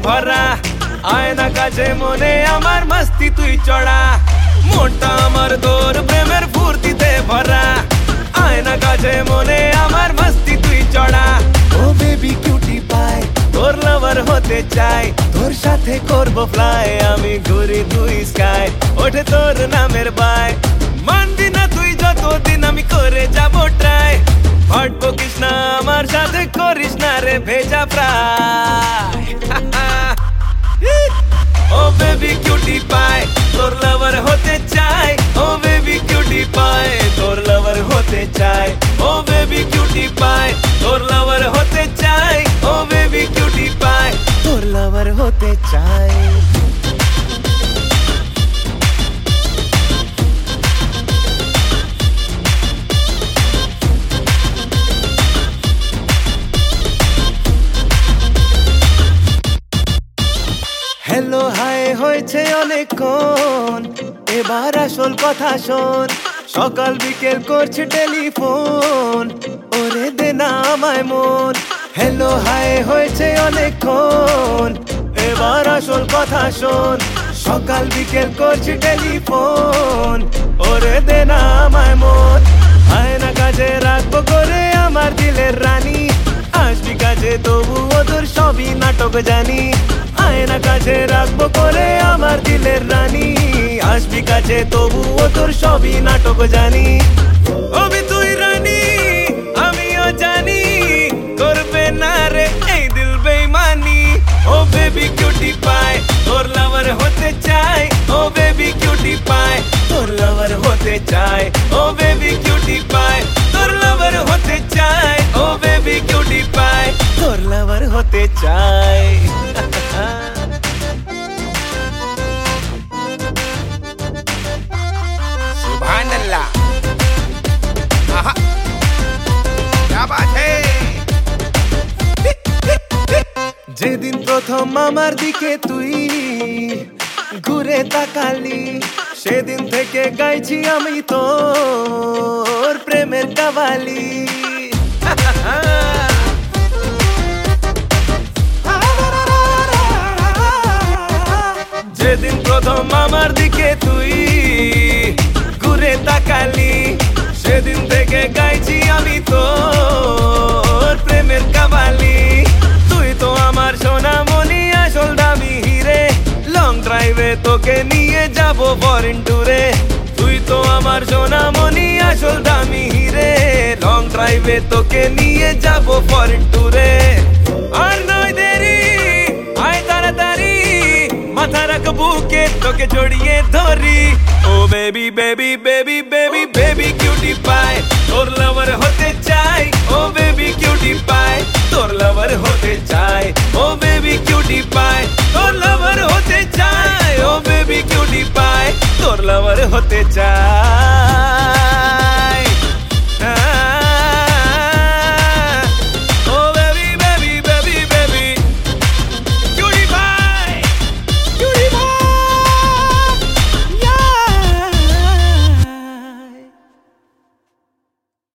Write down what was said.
ভরা আয়না কাছে মনে আমার মস্তি তুই চড়া মনটা আমার তোর প্রেমের ফুর্তিতে ভরা আয়না কাছে মনে আমার মস্তি তুই চড়া ও বেবি কিউটি পাই তোর লাভার হতে চাই তোর সাথে করবো ফ্লাই আমি ঘুরি তুই স্কাই ওঠে তোর নামের বাই মানবি না তুই যতদিন আমি করে যাবো ট্রাই হট বকিস না আমার সাথে করিস না রে ভেজা fry oh baby cutie pie তোর লাভার হতে চাই ও বেবি কিউটি পাই তোর লাভার হতে চাই ও বেবি কিউটি পাই তোর লাভার হতে চাই ও বেবি কিউটি পাই তোর লাভার হতে চাই হ্যালো হাই হয়েছে অনেকক্ষণ এবার আসল কথা শোন সকাল বিকেল করছে টেলিফোন ওরে দে না আমায় মন হ্যালো হাই হয়েছে অনেকক্ষণ এবার আসল কথা শোন সকাল বিকেল করছে টেলিফোন ওরে দে না আমায় মন আয়না কাজে রাখবো করে আমার দিলের রানী আসবি কাজে তবুও তোর সবই নাটক জানি আয়না কাছে রাখবো করে আমার দিলের রানী আসবি কাছে তবুও তোর সবই নাটক জানি অবি তুই রানী আমিও জানি করবে না রে এই দিল বেইমানি ও বেবি কিউটি পাই তোর লাভার হতে চাই ও বেবি কিউটি পাই তোর লাভার হতে চাই ও বেবি কিউটি পাই তোর লাভার হতে চাই ও বেবি কিউটি পাই তোর লাভার হতে চাই सुभानअल्लाह आहा क्या बात है যেদিন প্রথম আমার দিকে তুই ঘুরে তাকালি সেদিন থেকে গাইছি আমি তোর প্রেমের কাবালি যেদিন প্রথম আমার দিকে তুই ঘুরে তাকালি সেদিন থেকে গাইছি আমি তোর প্রেমের কাবালি তুই তো আমার সোনামণি আসল দামি হিরে লং ড্রাইভে তোকে নিয়ে যাবো ফরেন ট্যুরে তুই তো আমার সোনামণি আসল দামি হিরে লং ড্রাইভে তোকে নিয়ে যাবো ফরেন ট্যুরে আর নয় দেরি আয় তাড়াতাড়ি মাথা রাখ বুকে তোকে জড়িয়ে ধরি oh baby baby baby baby baby cutie pie তোর লাভার হতে চাই ও বেবি কিউটি পাই তোর লাভার হতে চাই ও বেবি কিউটি পাই তোর লাভার হতে চাই ও বেবি কিউটি পাই তোর লাভার হতে চাই